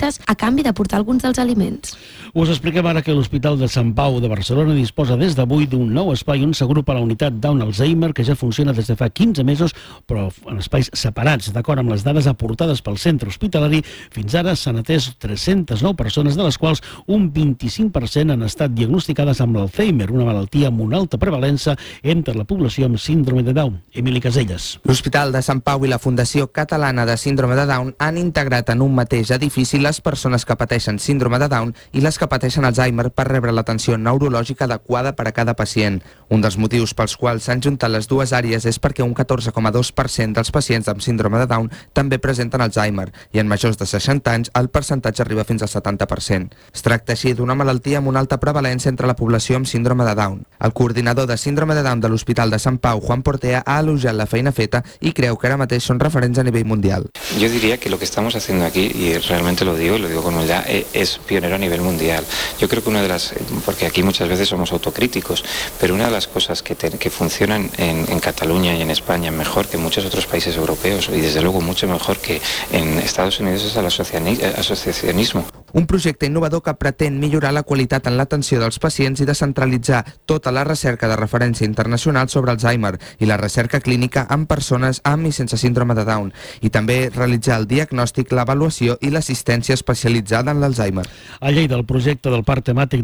visites a canvi de portar alguns dels aliments. Us expliquem ara que l'Hospital de Sant Pau de Barcelona disposa des d'avui d'un nou espai on s'agrupa la unitat Down Alzheimer, que ja funciona des de fa 15 mesos, però en espais separats. D'acord amb les dades aportades pel centre hospitalari, fins ara s'han atès 309 persones, de les quals un 25% han estat diagnosticades amb l'Alzheimer, una malaltia amb una alta prevalença entre la població amb síndrome de Down. Emili Caselles. L'Hospital de Sant Pau i la Fundació Catalana de Síndrome de Down han integrat en un mateix edifici les persones que pateixen síndrome de Down i les que pateixen Alzheimer per rebre l'atenció neurològica adequada per a cada pacient. Un dels motius pels quals s'han juntat les dues àrees és perquè un 14,2% dels pacients amb síndrome de Down també presenten Alzheimer i en majors de 60 anys el percentatge arriba fins al 70%. Es tracta així d'una malaltia amb una alta prevalència entre la població amb síndrome de Down. El coordinador de síndrome de Down de l'Hospital de Sant Pau, Juan Portea, ha elogiat la feina feta y creo que ahora mateix son referents a nivel mundial. Yo diría que lo que estamos haciendo aquí, y realmente lo digo con humildad, es pionero a nivel mundial. Yo creo que porque aquí muchas veces somos autocríticos, pero una de las cosas que funcionan en Cataluña y en España mejor que en muchos otros países europeos, y desde luego mucho mejor que en Estados Unidos, es el asociacionismo. Un projecte innovador que pretén millorar la qualitat en l'atenció dels pacients i descentralitzar tota la recerca de referència internacional sobre Alzheimer i la recerca clínica en persones amb i sense síndrome de Down, i també realitzar el diagnòstic, l'avaluació i l'assistència especialitzada en l'Alzheimer. A Lleida, el projecte del parc temàtic